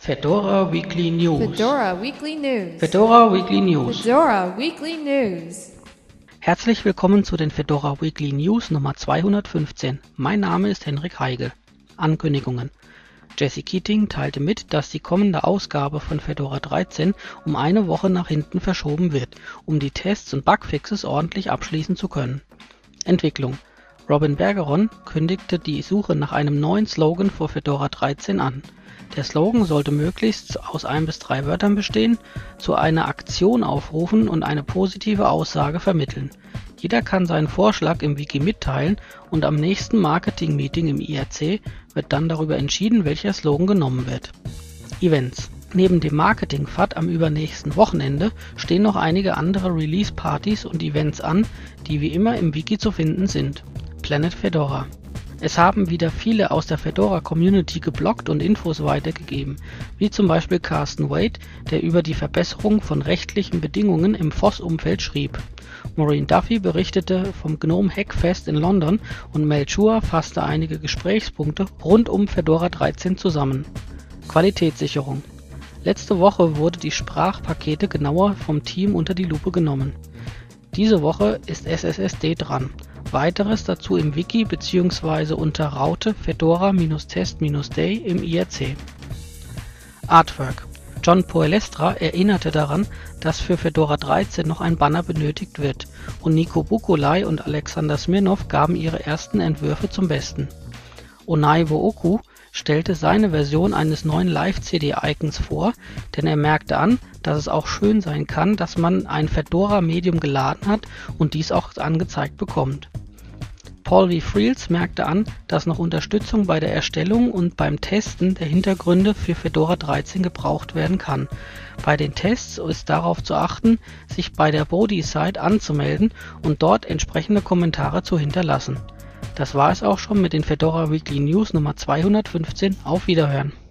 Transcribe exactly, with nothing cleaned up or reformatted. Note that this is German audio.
Fedora Weekly News. Fedora Weekly News. Fedora Weekly News. Fedora Weekly News. Herzlich willkommen zu den Fedora Weekly News Nummer zweihundertfünfzehn. Mein Name ist Henrik Heigl. Ankündigungen. Jesse Keating teilte mit, dass die kommende Ausgabe von Fedora dreizehn um eine Woche nach hinten verschoben wird, um die Tests und Bugfixes ordentlich abschließen zu können. Entwicklung. Robin Bergeron kündigte die Suche nach einem neuen Slogan für Fedora dreizehn an. Der Slogan sollte möglichst aus ein bis drei Wörtern bestehen, zu einer Aktion aufrufen und eine positive Aussage vermitteln. Jeder kann seinen Vorschlag im Wiki mitteilen und am nächsten Marketing-Meeting im I R C wird dann darüber entschieden, welcher Slogan genommen wird. Events. Neben dem Marketing-F A T am übernächsten Wochenende stehen noch einige andere Release-Partys und Events an, die wie immer im Wiki zu finden sind. Planet Fedora. Es haben wieder viele aus der Fedora-Community gebloggt und Infos weitergegeben, wie zum Beispiel Carsten Wade, der über die Verbesserung von rechtlichen Bedingungen im F O S-Umfeld schrieb. Maureen Duffy berichtete vom GNOME Hackfest in London und Mel Chua fasste einige Gesprächspunkte rund um Fedora dreizehn zusammen. Qualitätssicherung. Letzte Woche wurde die Sprachpakete genauer vom Team unter die Lupe genommen. Diese Woche ist S S S D dran. Weiteres dazu im Wiki bzw. unter Raute Fedora-Test-Day im I R C. Artwork. John Poelestra erinnerte daran, dass für Fedora dreizehn noch ein Banner benötigt wird, und Nico Bukulai und Alexander Smirnov gaben ihre ersten Entwürfe zum Besten. Onaiwo Oku stellte seine Version eines neuen Live-C D-Icons vor, denn er merkte an, dass es auch schön sein kann, dass man ein Fedora-Medium geladen hat und dies auch angezeigt bekommt. Paul V. Friels merkte an, dass noch Unterstützung bei der Erstellung und beim Testen der Hintergründe für Fedora dreizehn gebraucht werden kann. Bei den Tests ist darauf zu achten, sich bei der Bodhi-Site anzumelden und dort entsprechende Kommentare zu hinterlassen. Das war es auch schon mit den Fedora Weekly News Nummer zweihundertfünfzehn. Auf Wiederhören!